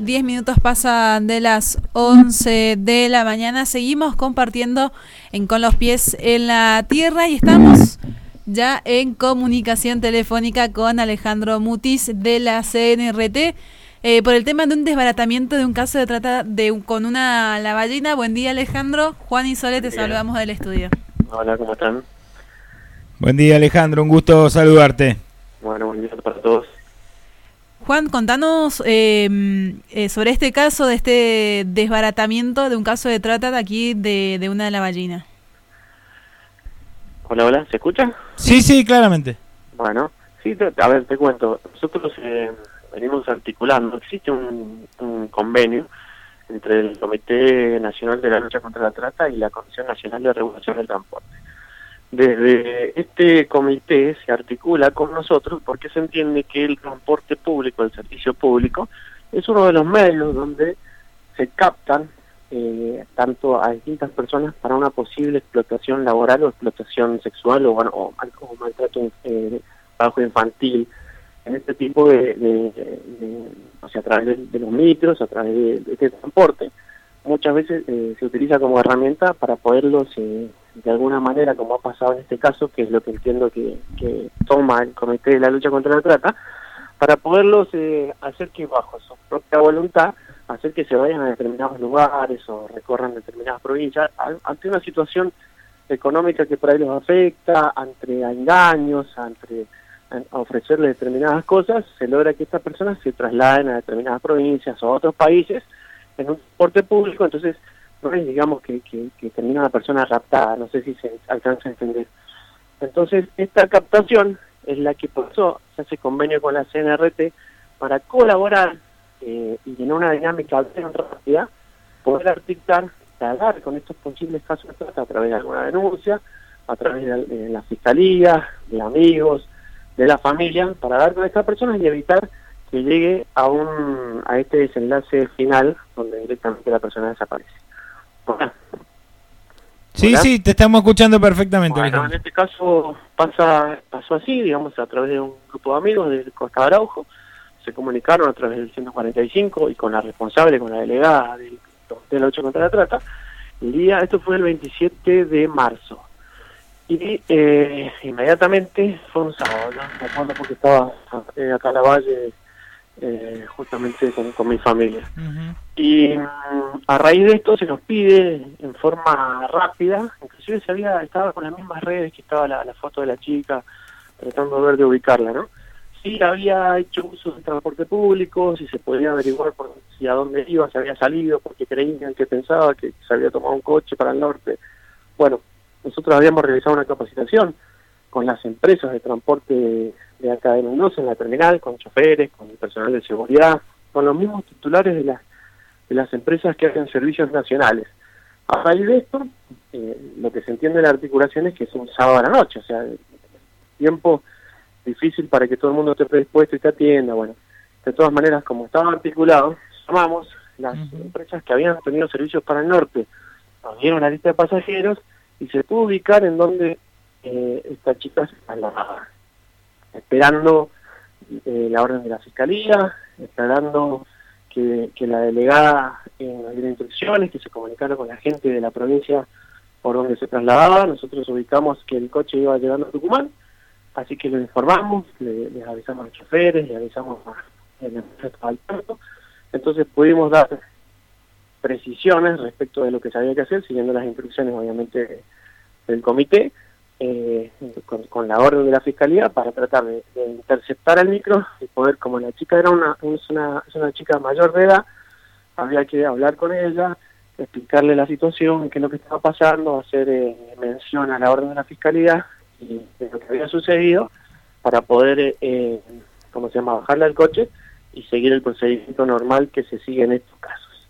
10 minutos pasan de las 11 de la mañana. Seguimos compartiendo Con los pies en la tierra y estamos ya en comunicación telefónica con Alejandro Mutis de la CNRT por el tema de un desbaratamiento de un caso de trata con una lavallina. Buen día, Alejandro. Juan y Sole, te saludamos del estudio. Hola, ¿cómo están? Buen día, Alejandro. Un gusto saludarte. Bueno, buen día para todos. Juan, contanos sobre este caso, de este desbaratamiento de un caso de trata de aquí de una lavallina. Hola, ¿se escucha? Sí, claramente. Bueno, sí, a ver, te cuento. Nosotros venimos articulando, existe un convenio entre el Comité Nacional de la Lucha contra la Trata y la Comisión Nacional de Regulación del Transporte. Desde este comité se articula con nosotros porque se entiende que el transporte público, el servicio público, es uno de los medios donde se captan tanto a distintas personas para una posible explotación laboral o explotación sexual o maltrato trabajo infantil, en este tipo o sea, a través de los micros, a través de este transporte. Muchas veces se utiliza como herramienta para poderlos, de alguna manera, como ha pasado en este caso, que es lo que entiendo que toma el Comité de la Lucha contra la Trata, para poderlos hacer que bajo su propia voluntad, hacer que se vayan a determinados lugares o recorran determinadas provincias, ante una situación económica que por ahí los afecta, ante engaños, ante ofrecerles determinadas cosas, se logra que estas personas se trasladen a determinadas provincias o a otros países en un transporte público. Entonces no es, digamos, que termina una persona raptada, no sé si se alcanza a entender. Entonces esta captación es la que por eso se hace convenio con la CNRT para colaborar y en una dinámica bien rápida poder articular, tratar con estos posibles casos de trata a través de alguna denuncia, a través de la fiscalía, de amigos, de la familia, para dar con estas personas y evitar que llegue a este desenlace final donde directamente la persona desaparece. Bueno. Sí, te estamos escuchando perfectamente. Bueno, en este caso pasó así, digamos, a través de un grupo de amigos de Costa Araujo, se comunicaron a través del 145 y con la responsable, con la delegada de la lucha contra la trata. Esto fue el 27 de marzo. Y inmediatamente fue un sábado, ¿no? Me acuerdo porque estaba acá en la Valle, justamente con mi familia. Uh-huh. Y a raíz de esto se nos pide en forma rápida, inclusive estaba con las mismas redes que estaba la foto de la chica, tratando de ver de ubicarla, ¿no? Si había hecho uso del transporte público, si se podía averiguar si a dónde iba, si había salido, porque creían que pensaba que se había tomado un coche para el norte. Bueno, nosotros habíamos realizado una capacitación con las empresas de transporte de acá de Mendoza en la terminal, con choferes, con el personal de seguridad, con los mismos titulares de las empresas que hacen servicios nacionales. A raíz de esto, lo que se entiende en la articulación es que es un sábado a la noche, o sea, tiempo difícil para que todo el mundo esté predispuesto y te atienda. Bueno, de todas maneras, como estaba articulado, llamamos las empresas que habían tenido servicios para el norte, nos dieron la lista de pasajeros y se pudo ubicar en donde esta chica se trasladaba, esperando la orden de la fiscalía, esperando que la delegada nos diera instrucciones, que se comunicara con la gente de la provincia por donde se trasladaba. Nosotros ubicamos que el coche iba llegando a Tucumán, así que lo informamos, les avisamos a los choferes, les avisamos a la empresa al puerto. Entonces pudimos dar precisiones respecto de lo que se había que hacer, siguiendo las instrucciones obviamente del comité, con la orden de la fiscalía, para tratar de interceptar al micro y poder, como la chica era es una chica mayor de edad, había que hablar con ella, explicarle la situación, qué es lo que estaba pasando, hacer mención a la orden de la fiscalía y de lo que había sucedido, para poder bajarla del coche y seguir el procedimiento normal que se sigue en estos casos.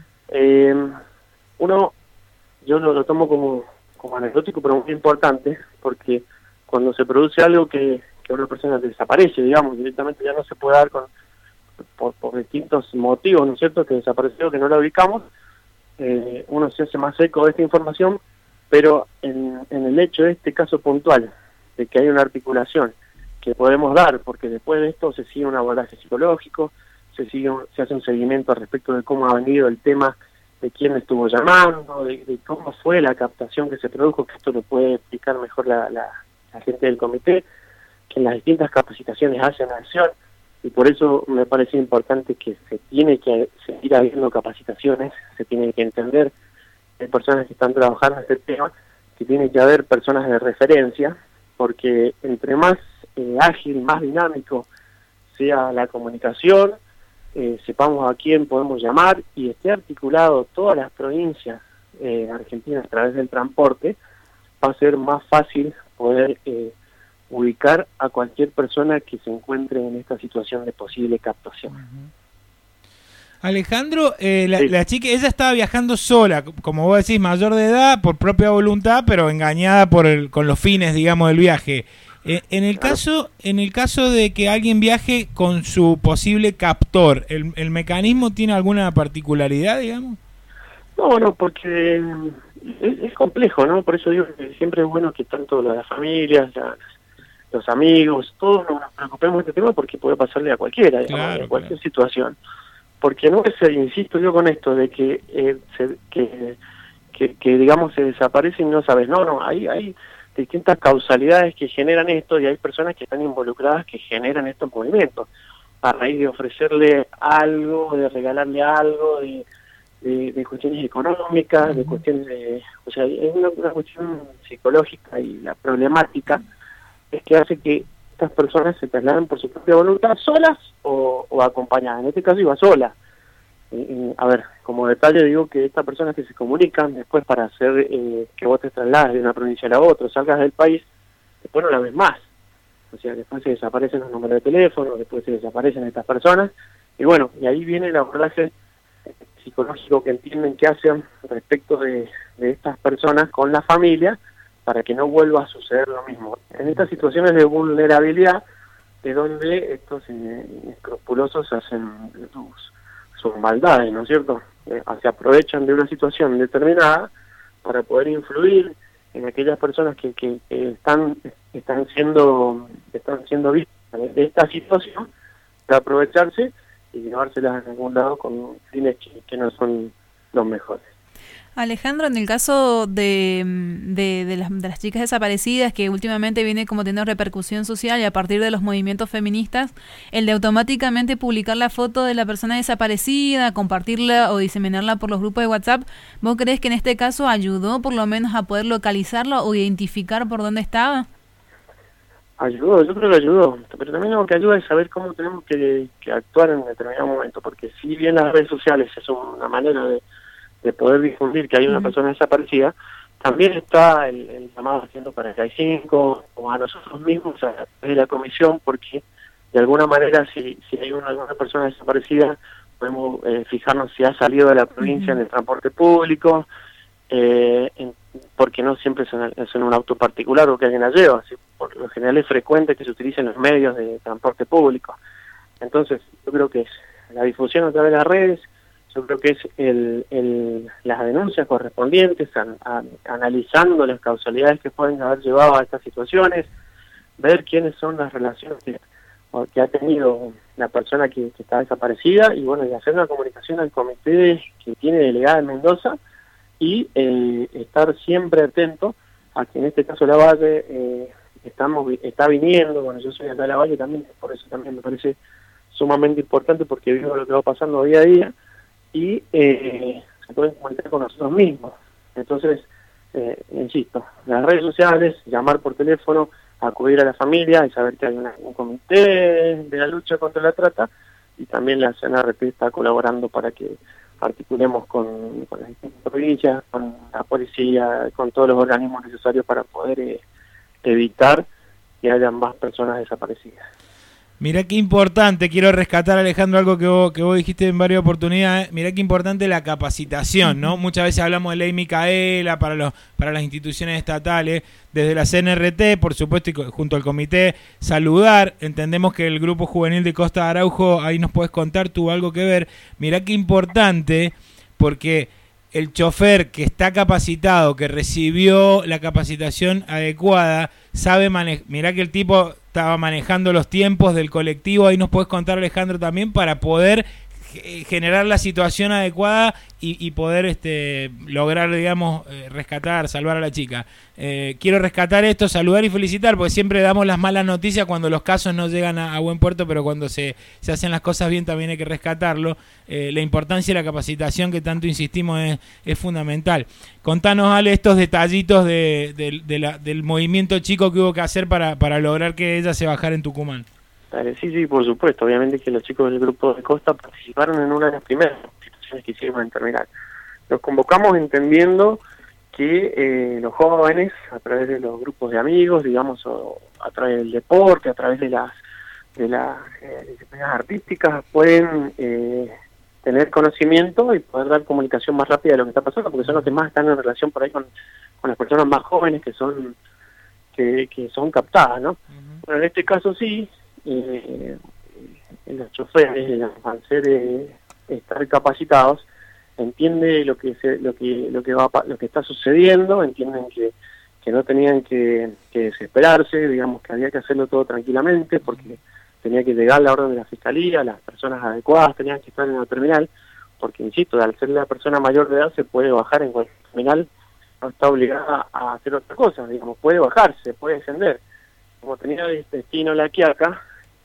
Uh-huh. Yo lo tomo como anecdótico, pero muy importante, porque cuando se produce algo que una persona desaparece, digamos, directamente ya no se puede dar por distintos motivos, ¿no es cierto?, que desapareció, que no la ubicamos, uno se hace más eco de esta información, pero en el hecho de este caso puntual, de que hay una articulación que podemos dar, porque después de esto se sigue un abordaje psicológico, se hace un seguimiento respecto de cómo ha venido el tema, de quién estuvo llamando, de cómo fue la captación que se produjo, que esto lo puede explicar mejor la gente del comité, que en las distintas capacitaciones hacen acción, y por eso me parece importante que se tiene que seguir habiendo capacitaciones, se tiene que entender que hay personas que están trabajando en este tema, que tiene que haber personas de referencia, porque entre más ágil, más dinámico sea la comunicación, sepamos a quién podemos llamar y esté articulado todas las provincias argentinas a través del transporte, va a ser más fácil poder ubicar a cualquier persona que se encuentre en esta situación de posible captación. Alejandro, Sí. la chica, ella estaba viajando sola, como vos decís, mayor de edad, por propia voluntad, pero engañada con los fines, digamos, del viaje. En el caso de que alguien viaje con su posible captor, ¿el mecanismo tiene alguna particularidad, digamos? No, porque es complejo, ¿no? Por eso digo que siempre es bueno que tanto las familias, los amigos, todos nos preocupemos de este tema, porque puede pasarle a cualquiera, digamos, Claro, a cualquier situación. Porque no es, insisto yo con esto, de que digamos se desaparece y no sabes, no, hay distintas causalidades que generan esto, y hay personas que están involucradas que generan estos movimientos, a raíz de ofrecerle algo, de regalarle algo, de cuestiones económicas, de cuestiones o sea, es una cuestión psicológica, y la problemática es que hace que estas personas se trasladen por su propia voluntad, solas o acompañadas. En este caso iba sola. A ver, como detalle digo que estas personas que se comunican después para hacer que vos te traslades de una provincia a la otra, salgas del país, después no la ves más. O sea, después se desaparecen los números de teléfono, después se desaparecen estas personas, y bueno, y ahí viene el abordaje psicológico que entienden que hacen respecto de estas personas con la familia, para que no vuelva a suceder lo mismo. En estas situaciones de vulnerabilidad, de donde estos inescrupulosos hacen sus maldades, ¿no es cierto? Se aprovechan de una situación determinada para poder influir en aquellas personas que están siendo víctimas de esta situación, para aprovecharse y llevárselas a algún lado con fines que no son los mejores. Alejandro, en el caso de las chicas desaparecidas, que últimamente viene como teniendo repercusión social, y a partir de los movimientos feministas, el de automáticamente publicar la foto de la persona desaparecida, compartirla o diseminarla por los grupos de WhatsApp, ¿vos crees que en este caso ayudó por lo menos a poder localizarlo o identificar por dónde estaba? Ayudó, yo creo que ayudó, pero también lo que ayuda es saber cómo tenemos que actuar en determinado momento, porque si bien las redes sociales es una manera de poder difundir que hay una persona desaparecida, también está el llamado 145, o a nosotros mismos, a través de la comisión, porque de alguna manera si hay alguna persona desaparecida, podemos fijarnos si ha salido de la provincia en el transporte público, porque no siempre es en un auto particular o que alguien la lleva, así, por lo general es frecuente que se utilicen los medios de transporte público. Entonces yo creo que es la difusión a través de las redes, yo creo que es las denuncias correspondientes, analizando las causalidades que pueden haber llevado a estas situaciones, ver quiénes son las relaciones que ha tenido la persona que está desaparecida, y bueno, y hacer una comunicación al comité que tiene delegada en Mendoza, y estar siempre atento a que en este caso la Valle está viniendo. Bueno, yo soy acá de la Valle también, por eso también me parece sumamente importante, porque vivo lo que va pasando día a día, y se pueden comunicar con nosotros mismos. Entonces, insisto, las redes sociales, llamar por teléfono, acudir a la familia y saber que hay un comité de la lucha contra la trata, y también la CNRP está colaborando para que articulemos con las distintas provincias, con la policía, con todos los organismos necesarios para poder evitar que haya más personas desaparecidas. Mirá qué importante, quiero rescatar, Alejandro, algo que vos dijiste en varias oportunidades. Mirá qué importante la capacitación, ¿no? Muchas veces hablamos de ley Micaela para las instituciones estatales, desde la CNRT, por supuesto, y junto al comité, saludar. Entendemos que el Grupo Juvenil de Costa de Araujo, ahí nos podés contar, tuvo algo que ver. Mirá qué importante, porque el chofer que está capacitado, que recibió la capacitación adecuada, sabe manejar. Mirá que el tipo estaba manejando los tiempos del colectivo, ahí nos puedes contar, Alejandro, también, para poder generar la situación adecuada y poder lograr, digamos, rescatar, salvar a la chica. Quiero rescatar esto, saludar y felicitar, porque siempre damos las malas noticias cuando los casos no llegan a buen puerto, pero cuando se hacen las cosas bien también hay que rescatarlo. La importancia de la capacitación, que tanto insistimos, es fundamental. Contanos, Ale, estos detallitos del movimiento chico que hubo que hacer para lograr que ella se bajara en Tucumán. Sí, por supuesto. Obviamente que los chicos del grupo de Costa participaron en una de las primeras instituciones que hicimos en terminal. Los convocamos entendiendo que los jóvenes, a través de los grupos de amigos, digamos, o a través del deporte, a través de las disciplinas artísticas, pueden tener conocimiento y poder dar comunicación más rápida de lo que está pasando, porque son los que más están en relación por ahí con las personas más jóvenes que son captadas, ¿no? Bueno, en este caso sí. Los choferes, al ser estar capacitados, entiende lo que está sucediendo, entienden que no tenían que desesperarse, digamos que había que hacerlo todo tranquilamente, porque tenía que llegar la orden de la fiscalía, las personas adecuadas tenían que estar en la terminal, porque insisto, al ser la persona mayor de edad se puede bajar en cualquier terminal, no está obligada a hacer otra cosa, digamos, puede bajarse, puede descender. Como tenía destino La Quiaca,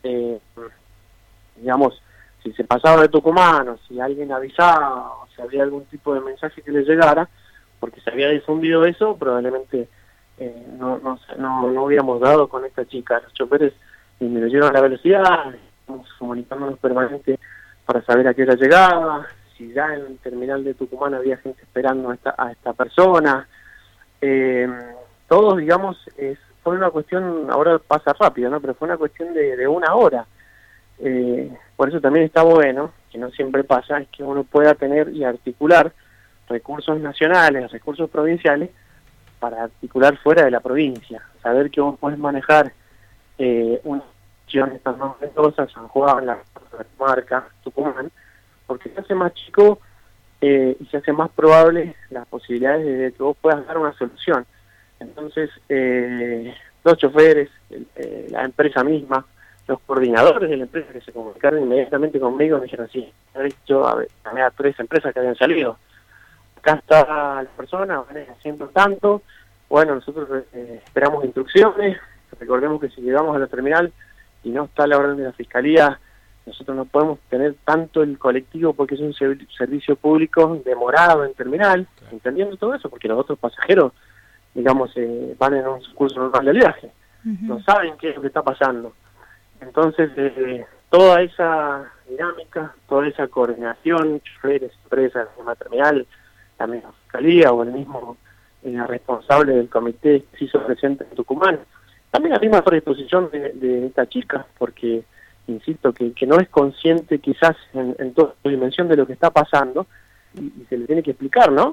digamos, si se pasaba de Tucumán, o si alguien avisaba, o si había algún tipo de mensaje que le llegara, porque se había difundido eso, probablemente no hubiéramos dado con esta chica. Los choferes disminuyeron la velocidad, estamos comunicándonos permanente para saber a qué hora llegaba, si ya en el terminal de Tucumán había gente esperando a esta persona. Todos, digamos, fue una cuestión, ahora pasa rápido, ¿no? Pero fue una cuestión de una hora. Por eso también está bueno, que no siempre pasa, es que uno pueda tener y articular recursos nacionales, recursos provinciales, para articular fuera de la provincia. Saber que vos podés manejar una acción de San Mendoza, San Juan, la comarca, Tucumán, porque se hace más chico y se hace más probable las posibilidades de que vos puedas dar una solución. Entonces, los choferes, la empresa misma, los coordinadores de la empresa que se comunicaron inmediatamente conmigo, me dijeron, sí, yo llamé a 3 empresas que habían salido. Acá está la persona, van haciendo tanto, bueno, nosotros esperamos instrucciones, recordemos que si llegamos a la terminal y no está la orden de la fiscalía, nosotros no podemos tener tanto el colectivo porque es un servicio público demorado en terminal, entendiendo todo eso, porque los otros pasajeros, digamos, van en un curso normal del viaje, no saben qué es lo que está pasando. Entonces, toda esa dinámica, toda esa coordinación, choferes, empresas, la terminal, la misma fiscalía o el mismo responsable del comité que se hizo presente en Tucumán, también la misma predisposición de esta chica, porque insisto que no es consciente quizás en toda su dimensión de lo que está pasando y se le tiene que explicar, ¿no?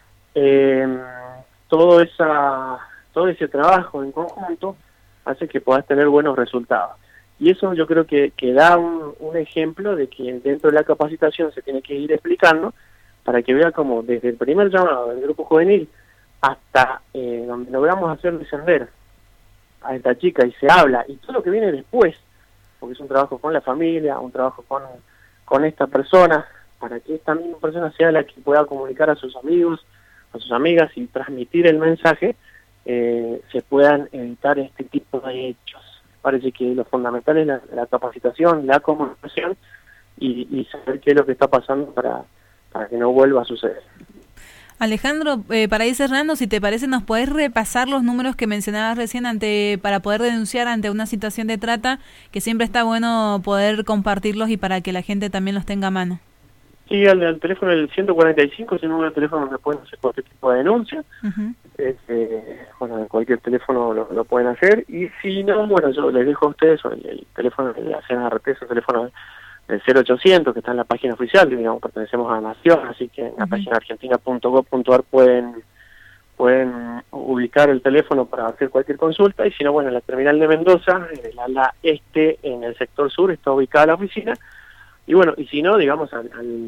Todo ese trabajo en conjunto hace que puedas tener buenos resultados. Y eso yo creo que da un ejemplo de que dentro de la capacitación se tiene que ir explicando para que vea cómo desde el primer llamado del grupo juvenil hasta donde logramos hacer descender a esta chica y se habla, y todo lo que viene después, porque es un trabajo con la familia, un trabajo con esta persona, para que esta misma persona sea la que pueda comunicar a sus amigos, a sus amigas y transmitir el mensaje, se puedan evitar este tipo de hechos. Parece que lo fundamental es la capacitación, la comunicación y saber qué es lo que está pasando para que no vuelva a suceder. Alejandro, para ir cerrando, si te parece, ¿nos podés repasar los números que mencionabas recién para poder denunciar ante una situación de trata, que siempre está bueno poder compartirlos y para que la gente también los tenga a mano? Sí, al teléfono del 145 es el número de teléfono donde pueden hacer cualquier tipo de denuncia. Bueno, en cualquier teléfono lo pueden hacer. Y si no, bueno, yo les dejo a ustedes el teléfono de la CNRT, es el teléfono del 0800, que está en la página oficial, digamos, pertenecemos a Nación, así que en la página argentina.gov.ar pueden ubicar el teléfono para hacer cualquier consulta. Y si no, bueno, en la terminal de Mendoza, en el ala este, en el sector sur, está ubicada la oficina. Y bueno, y si no, digamos, al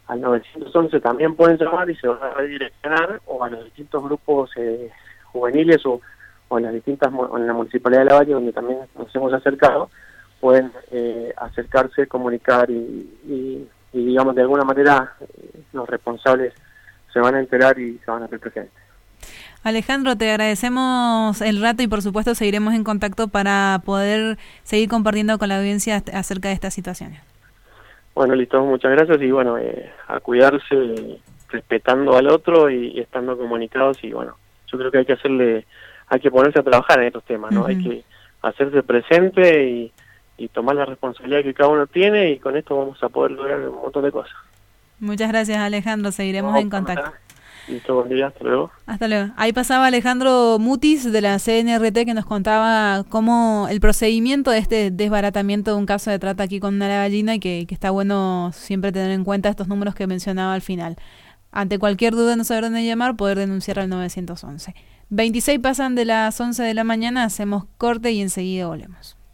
al 911 también pueden llamar y se van a redireccionar o a los distintos grupos juveniles o en las distintas en la Municipalidad de Lavalle, donde también nos hemos acercado, pueden acercarse, comunicar y digamos de alguna manera los responsables se van a enterar y se van a hacer presentes. Alejandro, te agradecemos el rato y por supuesto seguiremos en contacto para poder seguir compartiendo con la audiencia acerca de estas situaciones. Bueno, listo, muchas gracias y bueno, a cuidarse respetando al otro y estando comunicados y bueno, yo creo que hay que ponerse a trabajar en estos temas, ¿no? Hay que hacerse presente y tomar la responsabilidad que cada uno tiene y con esto vamos a poder lograr un montón de cosas. Muchas gracias, Alejandro, seguiremos en contacto. Listo, buen día, hasta luego. Hasta luego. Ahí pasaba Alejandro Mutis de la CNRT que nos contaba cómo el procedimiento de este desbaratamiento de un caso de trata aquí con una lavallina y que está bueno siempre tener en cuenta estos números que mencionaba al final. Ante cualquier duda no saber dónde llamar, poder denunciar al 911. 26 pasan de las 11 de la mañana, hacemos corte y enseguida volvemos.